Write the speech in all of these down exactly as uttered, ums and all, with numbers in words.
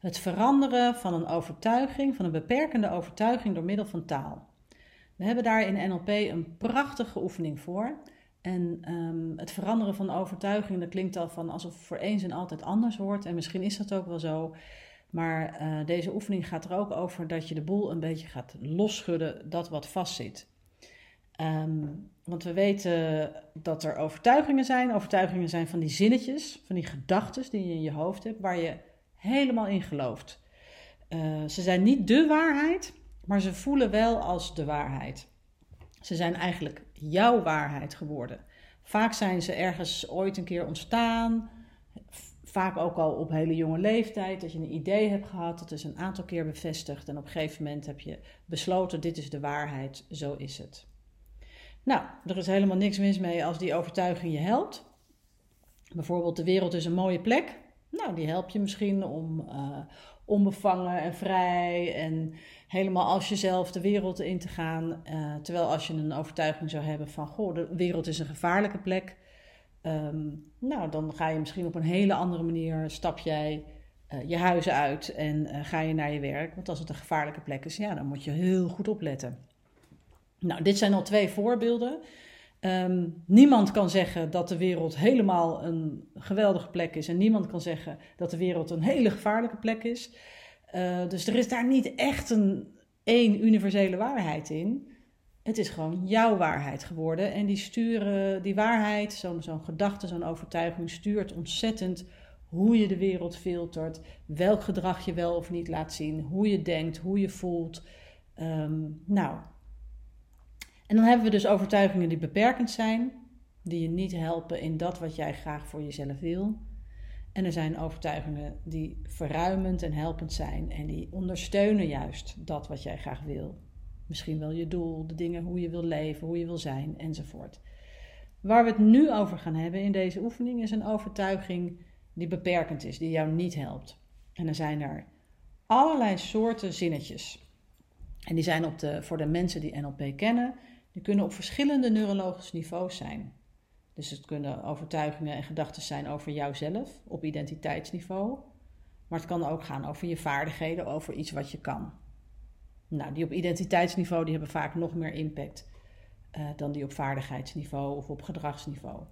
Het veranderen van een overtuiging, van een beperkende overtuiging door middel van taal. We hebben daar in N L P een prachtige oefening voor. En um, het veranderen van overtuiging, dat klinkt al van alsof het voor eens en altijd anders wordt. En misschien is dat ook wel zo. Maar uh, deze oefening gaat er ook over dat je de boel een beetje gaat losschudden, dat wat vastzit. Um, want we weten dat er overtuigingen zijn. Overtuigingen zijn van die zinnetjes, van die gedachten die je in je hoofd hebt, waar je helemaal in gelooft. Uh, ze zijn niet de waarheid, maar ze voelen wel als de waarheid. Ze zijn eigenlijk jouw waarheid geworden. Vaak zijn ze ergens ooit een keer ontstaan. Vaak ook al op hele jonge leeftijd. Dat je een idee hebt gehad. Dat is een aantal keer bevestigd. En op een gegeven moment heb je besloten, dit is de waarheid. Zo is het. Nou, er is helemaal niks mis mee als die overtuiging je helpt. Bijvoorbeeld, de wereld is een mooie plek. Nou, die helpt je misschien om uh, onbevangen en vrij en helemaal als jezelf de wereld in te gaan. Uh, terwijl als je een overtuiging zou hebben van, goh, de wereld is een gevaarlijke plek. Um, nou, dan ga je misschien op een hele andere manier, stap jij uh, je huis uit en uh, ga je naar je werk. Want als het een gevaarlijke plek is, ja, dan moet je heel goed opletten. Nou, dit zijn al twee voorbeelden. Um, niemand kan zeggen dat de wereld helemaal een geweldige plek is. En niemand kan zeggen dat de wereld een hele gevaarlijke plek is. Uh, dus er is daar niet echt een één universele waarheid in. Het is gewoon jouw waarheid geworden. En die sturen, die waarheid, zo'n, zo'n gedachte, zo'n overtuiging stuurt ontzettend hoe je de wereld filtert. Welk gedrag je wel of niet laat zien. Hoe je denkt, hoe je voelt. Um, nou... En dan hebben we dus overtuigingen die beperkend zijn, die je niet helpen in dat wat jij graag voor jezelf wil. En er zijn overtuigingen die verruimend en helpend zijn en die ondersteunen juist dat wat jij graag wil. Misschien wel je doel, de dingen hoe je wil leven, hoe je wil zijn enzovoort. Waar we het nu over gaan hebben in deze oefening is een overtuiging die beperkend is, die jou niet helpt. En er zijn er allerlei soorten zinnetjes. En die zijn op de, voor de mensen die N L P kennen, die kunnen op verschillende neurologische niveaus zijn. Dus het kunnen overtuigingen en gedachten zijn over jouzelf, op identiteitsniveau. Maar het kan ook gaan over je vaardigheden, over iets wat je kan. Nou, die op identiteitsniveau die hebben vaak nog meer impact uh, dan die op vaardigheidsniveau of op gedragsniveau.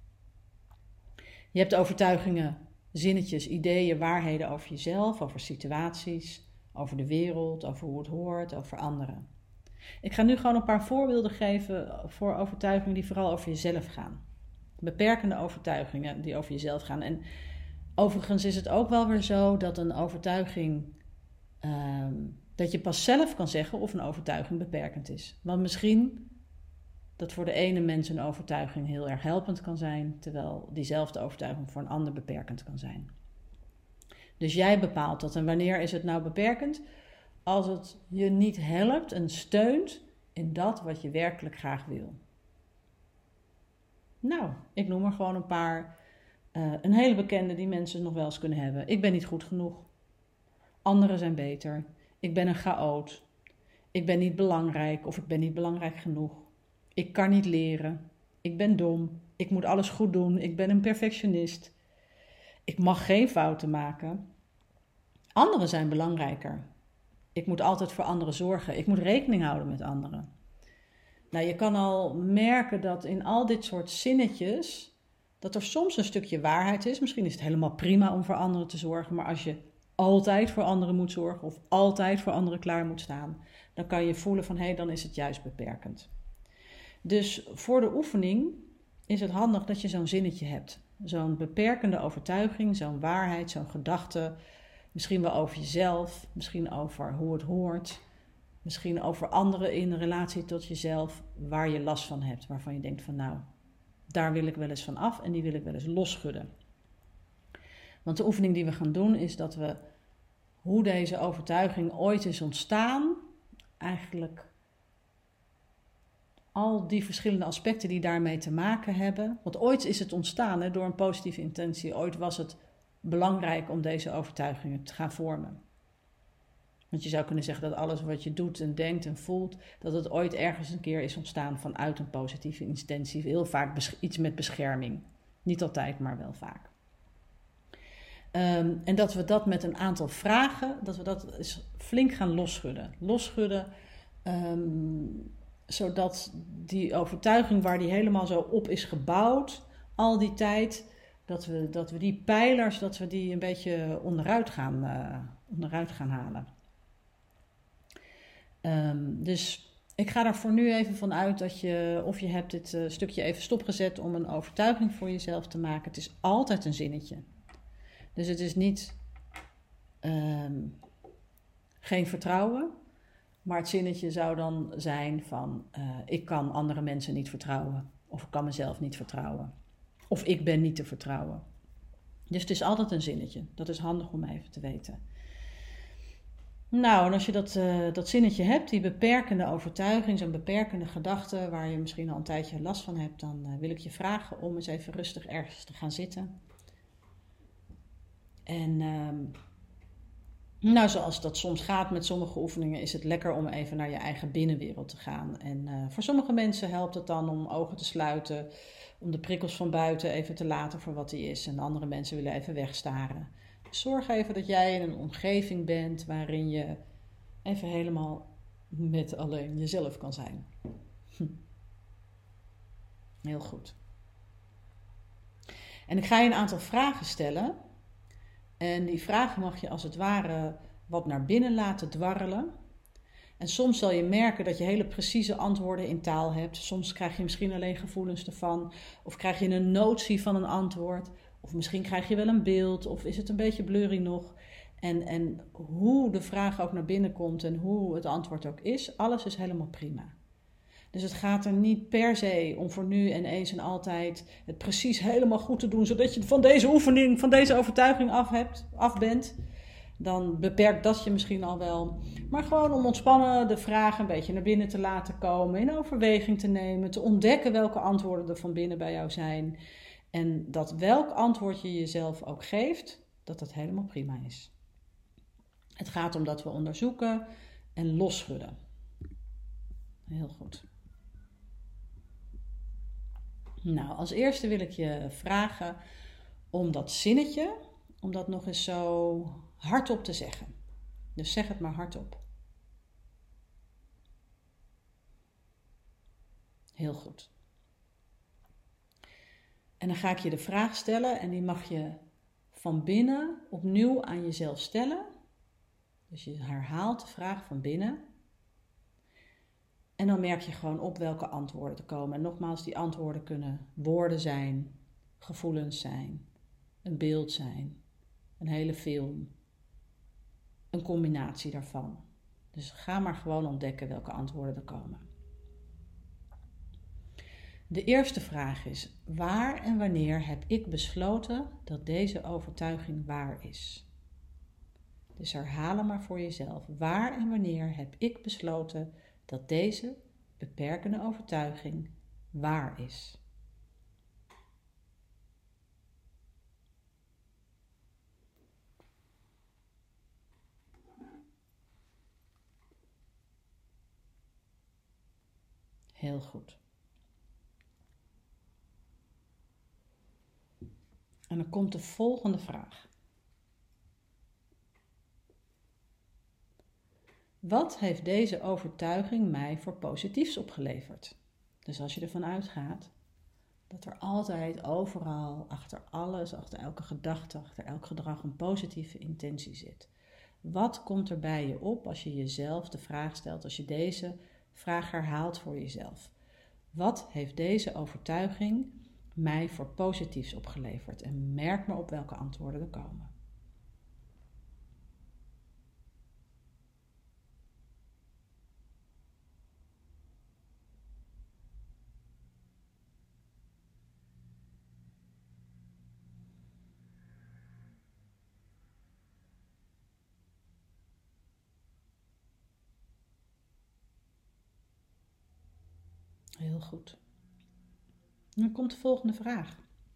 Je hebt overtuigingen, zinnetjes, ideeën, waarheden over jezelf, over situaties, over de wereld, over hoe het hoort, over anderen. Ik ga nu gewoon een paar voorbeelden geven voor overtuigingen die vooral over jezelf gaan. Beperkende overtuigingen die over jezelf gaan. En overigens is het ook wel weer zo dat een overtuiging, uh, dat je pas zelf kan zeggen of een overtuiging beperkend is. Want misschien dat voor de ene mens een overtuiging heel erg helpend kan zijn, terwijl diezelfde overtuiging voor een ander beperkend kan zijn. Dus jij bepaalt dat. En wanneer is het nou beperkend? Als het je niet helpt en steunt in dat wat je werkelijk graag wil. Nou, ik noem er gewoon een paar. Uh, een hele bekende die mensen nog wel eens kunnen hebben. Ik ben niet goed genoeg. Anderen zijn beter. Ik ben een chaot. Ik ben niet belangrijk of ik ben niet belangrijk genoeg. Ik kan niet leren. Ik ben dom. Ik moet alles goed doen. Ik ben een perfectionist. Ik mag geen fouten maken. Anderen zijn belangrijker. Ik moet altijd voor anderen zorgen. Ik moet rekening houden met anderen. Nou, je kan al merken dat in al dit soort zinnetjes, dat er soms een stukje waarheid is. Misschien is het helemaal prima om voor anderen te zorgen, maar als je altijd voor anderen moet zorgen of altijd voor anderen klaar moet staan, dan kan je voelen van, hé, hey, dan is het juist beperkend. Dus voor de oefening is het handig dat je zo'n zinnetje hebt. Zo'n beperkende overtuiging, zo'n waarheid, zo'n gedachte. Misschien wel over jezelf, misschien over hoe het hoort. Misschien over anderen in relatie tot jezelf, waar je last van hebt. Waarvan je denkt van, nou, daar wil ik wel eens van af en die wil ik wel eens losschudden. Want de oefening die we gaan doen is dat we, hoe deze overtuiging ooit is ontstaan, eigenlijk al die verschillende aspecten die daarmee te maken hebben. Want ooit is het ontstaan hè, door een positieve intentie. Ooit was het belangrijk om deze overtuigingen te gaan vormen. Want je zou kunnen zeggen dat alles wat je doet en denkt en voelt, dat het ooit ergens een keer is ontstaan vanuit een positieve intentie. Heel vaak iets met bescherming. Niet altijd, maar wel vaak. Um, en dat we dat met een aantal vragen, dat we dat eens flink gaan losschudden. Losschudden, um, zodat die overtuiging waar die helemaal zo op is gebouwd, al die tijd, dat we, dat we die pijlers, dat we die een beetje onderuit gaan, uh, onderuit gaan halen. Um, dus ik ga er voor nu even van uit dat je, of je hebt dit uh, stukje even stopgezet om een overtuiging voor jezelf te maken. Het is altijd een zinnetje. Dus het is niet um, geen vertrouwen, maar het zinnetje zou dan zijn van uh, ik kan andere mensen niet vertrouwen. Of ik kan mezelf niet vertrouwen. Of ik ben niet te vertrouwen. Dus het is altijd een zinnetje. Dat is handig om even te weten. Nou, en als je dat, uh, dat zinnetje hebt, die beperkende overtuiging, zo'n beperkende gedachte, waar je misschien al een tijdje last van hebt, dan uh, wil ik je vragen om eens even rustig ergens te gaan zitten. En um, nou, zoals dat soms gaat met sommige oefeningen, is het lekker om even naar je eigen binnenwereld te gaan. En uh, voor sommige mensen helpt het dan om ogen te sluiten, om de prikkels van buiten even te laten voor wat die is. En andere mensen willen even wegstaren. Dus zorg even dat jij in een omgeving bent waarin je even helemaal met alleen jezelf kan zijn. Hm. Heel goed. En ik ga je een aantal vragen stellen. En die vragen mag je als het ware wat naar binnen laten dwarrelen. En soms zal je merken dat je hele precieze antwoorden in taal hebt. Soms krijg je misschien alleen gevoelens ervan. Of krijg je een notie van een antwoord. Of misschien krijg je wel een beeld. Of is het een beetje blurry nog. En, en hoe de vraag ook naar binnen komt en hoe het antwoord ook is. Alles is helemaal prima. Dus het gaat er niet per se om voor nu en eens en altijd het precies helemaal goed te doen. Zodat je van deze oefening, van deze overtuiging af, hebt, af bent. Dan beperkt dat je misschien al wel. Maar gewoon om ontspannen de vraag een beetje naar binnen te laten komen. In overweging te nemen. Te ontdekken welke antwoorden er van binnen bij jou zijn. En dat welk antwoord je jezelf ook geeft, dat dat helemaal prima is. Het gaat om dat we onderzoeken en losschudden. Heel goed. Nou, als eerste wil ik je vragen om dat zinnetje, om dat nog eens zo hardop te zeggen. Dus zeg het maar hardop. Heel goed. En dan ga ik je de vraag stellen en die mag je van binnen opnieuw aan jezelf stellen. Dus je herhaalt de vraag van binnen. En dan merk je gewoon op welke antwoorden er komen. En nogmaals, die antwoorden kunnen woorden zijn, gevoelens zijn, een beeld zijn, een hele film, een combinatie daarvan. Dus ga maar gewoon ontdekken welke antwoorden er komen. De eerste vraag is, waar en wanneer heb ik besloten dat deze overtuiging waar is? Dus herhaal maar voor jezelf. Waar en wanneer heb ik besloten dat deze beperkende overtuiging waar is? Heel goed. En dan komt de volgende vraag. Wat heeft deze overtuiging mij voor positiefs opgeleverd? Dus als je ervan uitgaat dat er altijd, overal, achter alles, achter elke gedachte, achter elk gedrag een positieve intentie zit. Wat komt er bij je op als je jezelf de vraag stelt, als je deze vraag herhaalt voor jezelf? Wat heeft deze overtuiging mij voor positiefs opgeleverd? En merk maar op welke antwoorden er komen. Heel goed. En dan komt de volgende vraag.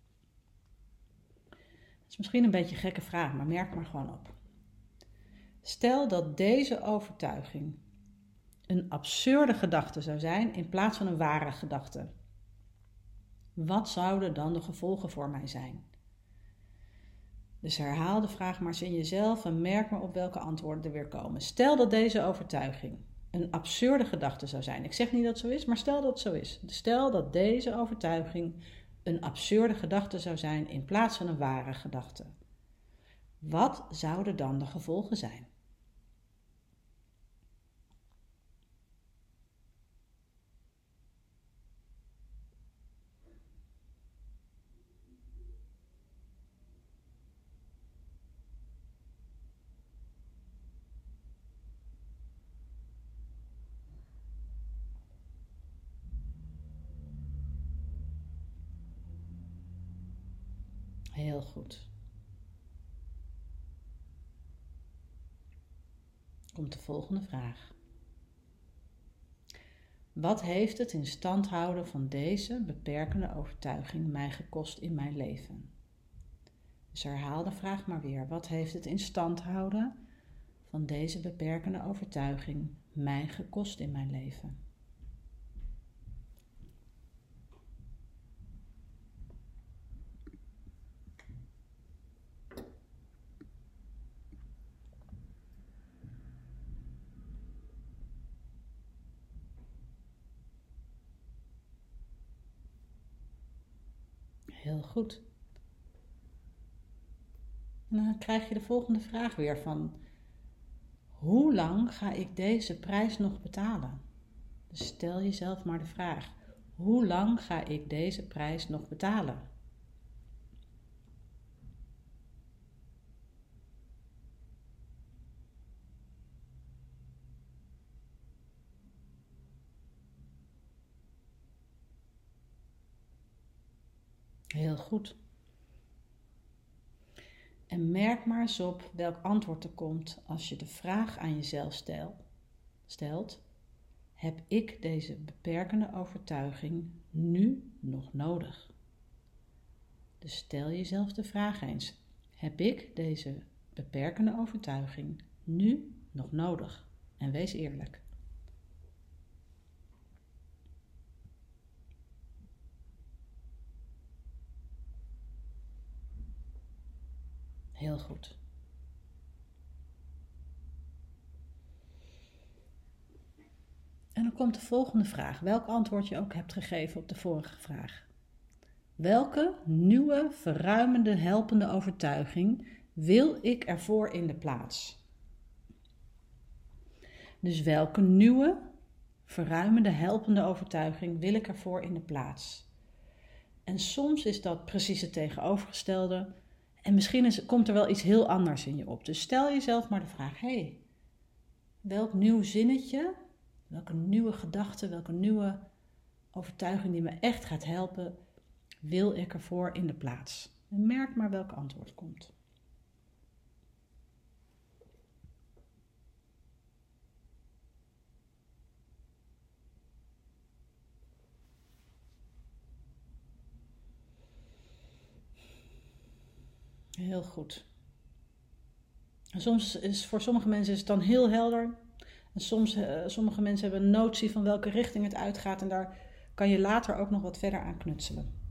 Het is misschien een beetje een gekke vraag, maar merk maar gewoon op. Stel dat deze overtuiging een absurde gedachte zou zijn in plaats van een ware gedachte. Wat zouden dan de gevolgen voor mij zijn? Dus herhaal de vraag maar eens in jezelf en merk maar op welke antwoorden er weer komen. Stel dat deze overtuiging een absurde gedachte zou zijn. Ik zeg niet dat het zo is, maar stel dat het zo is. Stel dat deze overtuiging een absurde gedachte zou zijn in plaats van een ware gedachte. Wat zouden dan de gevolgen zijn? Heel goed. Komt de volgende vraag. Wat heeft het in stand houden van deze beperkende overtuiging mij gekost in mijn leven? Dus herhaal de vraag maar weer. Wat heeft het in stand houden van deze beperkende overtuiging mij gekost in mijn leven? Heel goed. En dan krijg je de volgende vraag weer van: hoe lang ga ik deze prijs nog betalen? Dus stel jezelf maar de vraag: hoe lang ga ik deze prijs nog betalen? Heel goed. En merk maar eens op welk antwoord er komt als je de vraag aan jezelf stel, stelt: heb ik deze beperkende overtuiging nu nog nodig? Dus stel jezelf de vraag eens: heb ik deze beperkende overtuiging nu nog nodig? En wees eerlijk. Heel goed. En dan komt de volgende vraag, welk antwoord je ook hebt gegeven op de vorige vraag. Welke nieuwe, verruimende, helpende overtuiging wil ik ervoor in de plaats? Dus welke nieuwe, verruimende, helpende overtuiging wil ik ervoor in de plaats? En soms is dat precies het tegenovergestelde. En misschien is, komt er wel iets heel anders in je op. Dus stel jezelf maar de vraag: hé, hey, welk nieuw zinnetje, welke nieuwe gedachte, welke nieuwe overtuiging die me echt gaat helpen, wil ik ervoor in de plaats? En merk maar welk antwoord komt. Heel goed. En soms is voor sommige mensen is het dan heel helder. En soms, uh, sommige mensen hebben een notie van welke richting het uitgaat. En daar kan je later ook nog wat verder aan knutselen.